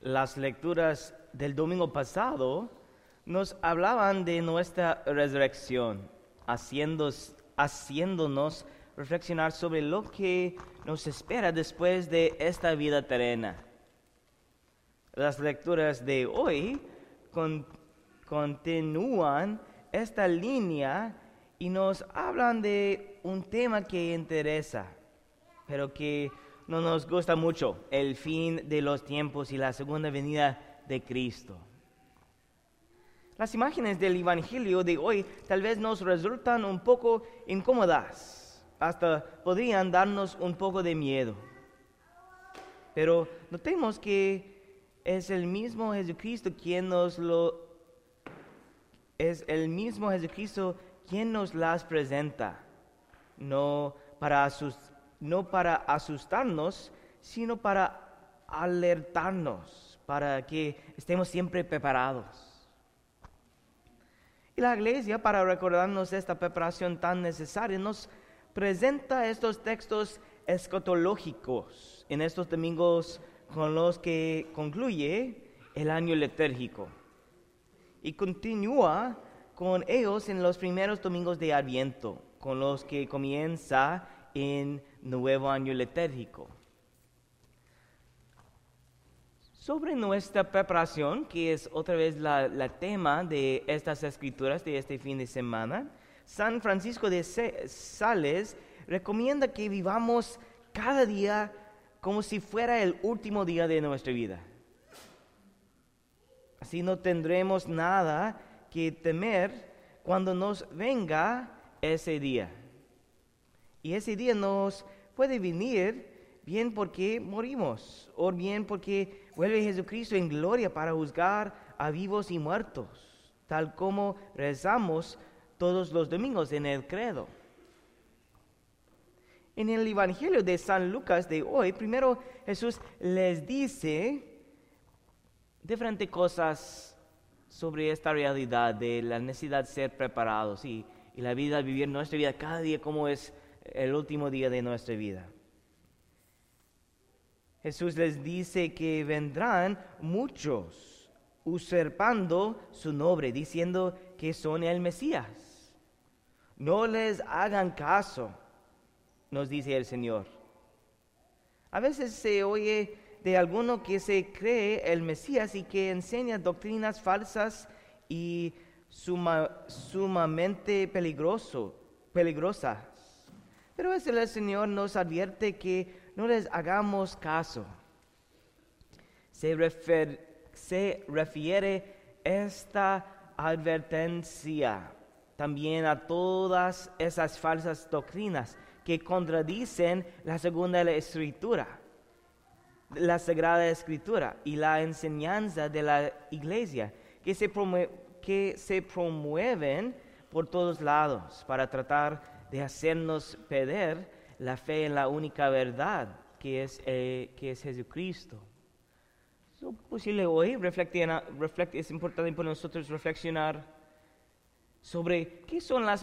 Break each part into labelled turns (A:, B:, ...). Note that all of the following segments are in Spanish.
A: Las lecturas del domingo pasado nos hablaban de nuestra resurrección, haciéndonos reflexionar sobre lo que nos espera después de esta vida terrena. Las lecturas de hoy continúan esta línea y nos hablan de un tema que interesa, pero que no nos gusta mucho: el fin de los tiempos y la segunda venida de Cristo. Las imágenes del Evangelio de hoy tal vez nos resultan un poco incómodas, hasta podrían darnos un poco de miedo. Pero notemos que es el mismo Jesucristo quien nos las presenta, no para asustarnos, sino para alertarnos, para que estemos siempre preparados. Y la Iglesia, para recordarnos esta preparación tan necesaria, nos presenta estos textos escatológicos en estos domingos con los que concluye el año litúrgico, y continúa con ellos en los primeros domingos de Adviento, con los que comienza en nuevo año litúrgico. Sobre nuestra preparación, que es otra vez la tema de estas escrituras de este fin de semana, San Francisco de Sales recomienda que vivamos cada día como si fuera el último día de nuestra vida. Así no tendremos nada que temer cuando nos venga ese día. Y ese día nos puede venir bien porque morimos, o bien porque vuelve Jesucristo en gloria para juzgar a vivos y muertos, tal como rezamos todos los domingos en el credo. En el Evangelio de San Lucas de hoy, primero Jesús les dice diferentes cosas sobre esta realidad de la necesidad de ser preparados y la vida, vivir nuestra vida cada día como es el último día de nuestra vida. Jesús les dice que vendrán muchos usurpando su nombre, diciendo que son el Mesías. No les hagan caso, nos dice el Señor. A veces se oye de alguno que se cree el Mesías y que enseña doctrinas falsas y sumamente peligrosas. Pero el Señor nos advierte que no les hagamos caso. Se refiere esta advertencia también a todas esas falsas doctrinas que contradicen la Sagrada Escritura y la enseñanza de la Iglesia, que se promueven por todos lados para tratar de hacernos perder la fe en la única verdad, que es Jesucristo. Es posible hoy es importante para nosotros reflexionar sobre qué son los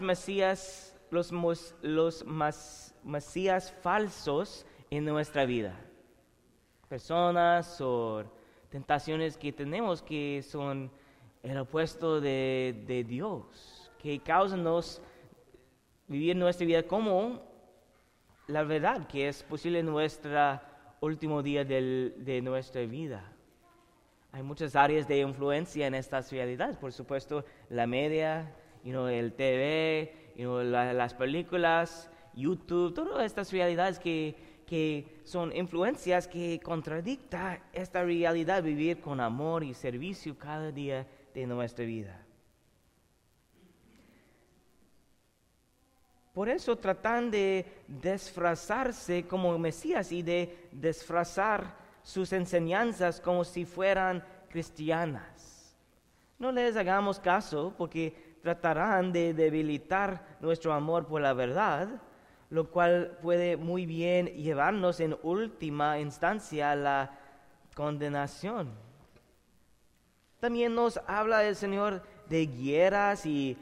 A: mesías falsos en nuestra vida. Personas o tentaciones que tenemos que son el opuesto de Dios, que causan vivir nuestra vida como la verdad, que es posible en nuestro último día de nuestra vida. Hay muchas áreas de influencia en estas realidades, por supuesto, la media, el TV, las películas, YouTube, todas estas realidades que son influencias que contradictan esta realidad, vivir con amor y servicio cada día de nuestra vida. Por eso tratan de disfrazarse como Mesías y de disfrazar sus enseñanzas como si fueran cristianas. No les hagamos caso, porque tratarán de debilitar nuestro amor por la verdad, lo cual puede muy bien llevarnos en última instancia a la condenación. También nos habla el Señor de guerras y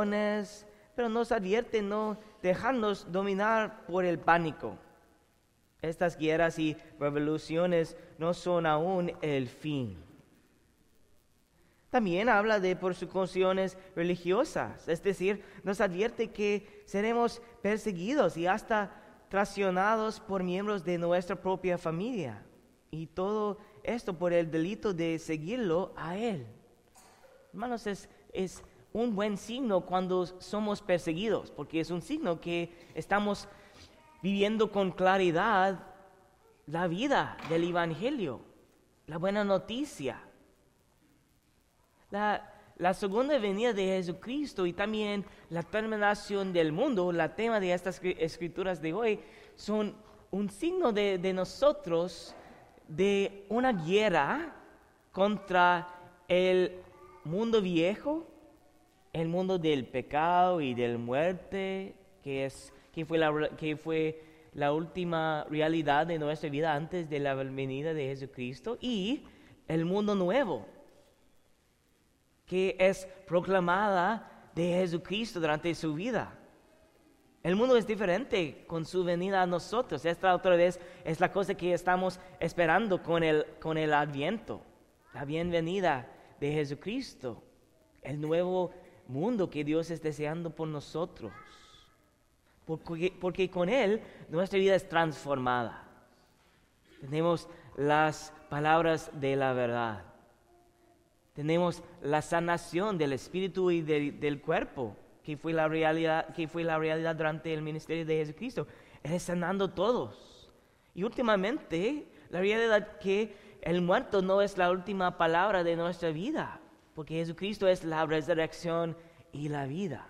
A: revoluciones, pero nos advierte no dejarnos dominar por el pánico. Estas guerras y revoluciones no son aún el fin. También habla de persecuciones religiosas, es decir, nos advierte que seremos perseguidos y hasta traicionados por miembros de nuestra propia familia. Y todo esto por el delito de seguirlo a Él. Hermanos, es un buen signo cuando somos perseguidos, porque es un signo que estamos viviendo con claridad la vida del Evangelio, la buena noticia. La segunda venida de Jesucristo y también la terminación del mundo, la tema de estas escrituras de hoy, son un signo de nosotros, de una guerra contra el mundo viejo, el mundo del pecado y de la muerte, que fue la última realidad de nuestra vida antes de la venida de Jesucristo, y el mundo nuevo, que es proclamada de Jesucristo durante su vida. El mundo es diferente con su venida a nosotros. Esta otra vez es la cosa que estamos esperando con el Adviento, la bienvenida de Jesucristo, el nuevo mundo que Dios es deseando por nosotros. Porque con Él nuestra vida es transformada. Tenemos las palabras de la verdad. Tenemos la sanación del espíritu y del cuerpo, que fue la realidad durante el ministerio de Jesucristo. Él es sanando todos. Y últimamente, la realidad que el muerto no es la última palabra de nuestra vida, porque Jesucristo es la resurrección y la vida.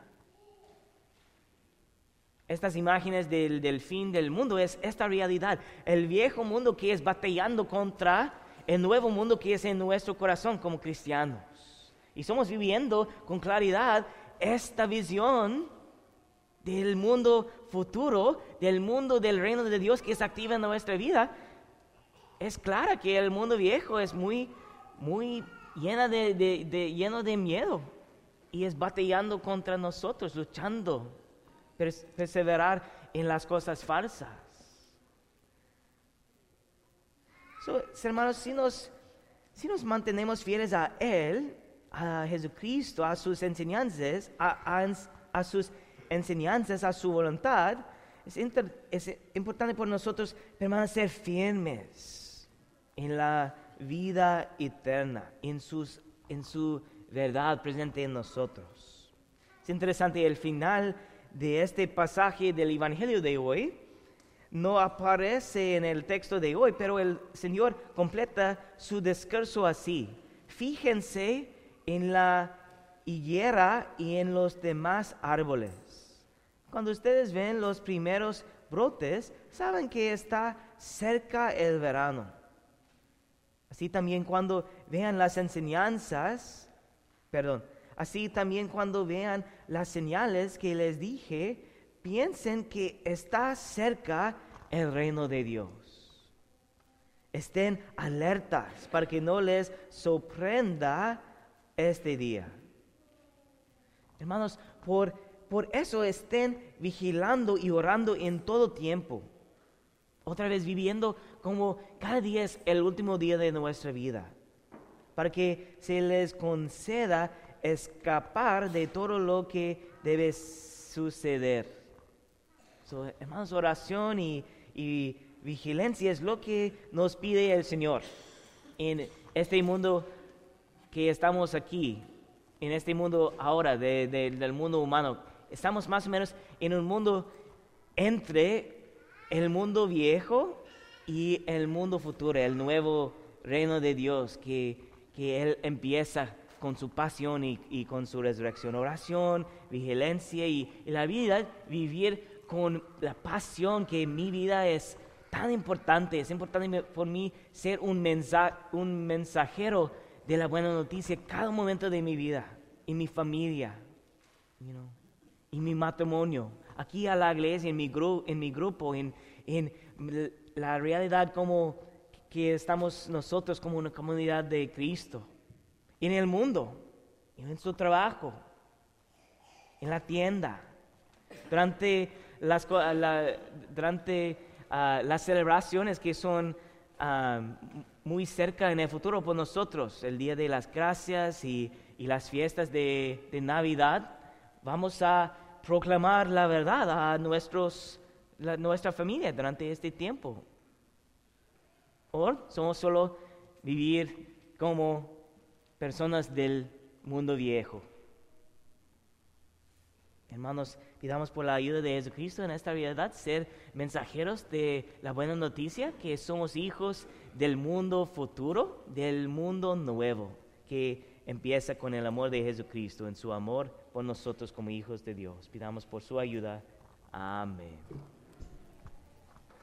A: Estas imágenes del fin del mundo es esta realidad. El viejo mundo que es batallando contra el nuevo mundo que es en nuestro corazón como cristianos. Y somos viviendo con claridad esta visión del mundo futuro, del mundo del reino de Dios que es activa en nuestra vida. Es clara que el mundo viejo es muy lleno de miedo y es batallando contra nosotros, luchando, perseverar en las cosas falsas. Hermanos, si nos mantenemos fieles a Él, a Jesucristo, a sus enseñanzas, a sus enseñanzas, a su voluntad, es importante por nosotros permanecer firmes en la vida eterna, en su verdad presente en nosotros. Es interesante, el final de este pasaje del Evangelio de hoy no aparece en el texto de hoy, pero el Señor completa su discurso así: fíjense en la higuera y en los demás árboles. Cuando ustedes ven los primeros brotes, saben que está cerca el verano. Así también cuando vean las señales que les dije, piensen que está cerca el reino de Dios. Estén alertas para que no les sorprenda este día. Hermanos, por eso estén vigilando y orando en todo tiempo. Otra vez viviendo como cada día es el último día de nuestra vida, para que se les conceda escapar de todo lo que debe suceder. Hermanos, oración y vigilancia es lo que nos pide el Señor en este mundo que estamos aquí, en este mundo ahora del mundo humano. Estamos más o menos en un mundo entre el mundo viejo y el mundo futuro, el nuevo reino de Dios que Él empieza con su pasión y con su resurrección. Oración, vigilancia y la vida, vivir con la pasión que mi vida es tan importante. Es importante por mí ser un mensajero de la buena noticia cada momento de mi vida, en mi familia, en mi matrimonio, aquí a la iglesia, en mi grupo, en la realidad como que estamos nosotros como una comunidad de Cristo, en el mundo, en su trabajo, en la tienda, durante las celebraciones que son muy cerca en el futuro por nosotros, el Día de las Gracias y las fiestas de Navidad. Vamos a proclamar la verdad a nuestra familia durante este tiempo. ¿O somos solo vivir como personas del mundo viejo? Hermanos, pidamos por la ayuda de Jesucristo en esta realidad, ser mensajeros de la buena noticia, que somos hijos del mundo futuro, del mundo nuevo, que empieza con el amor de Jesucristo, en su amor por nosotros como hijos de Dios. Pidamos por su ayuda. Amén.